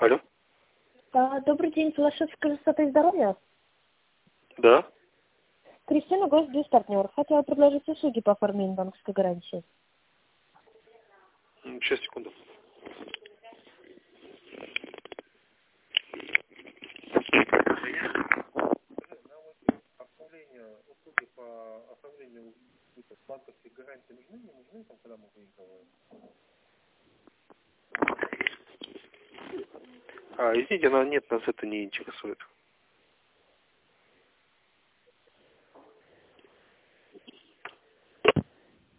Алло. Добрый день, Филашевская красоты и здоровья. Да. Кристина, гость партнер. Хотела предложить услуги по оформлению банковской гарантии. Сейчас, секунду. Услуги по оформлению банковской гарантии нужны, не нужны, там, когда мы выигрываем? Извините, но нет, нас это не интересует.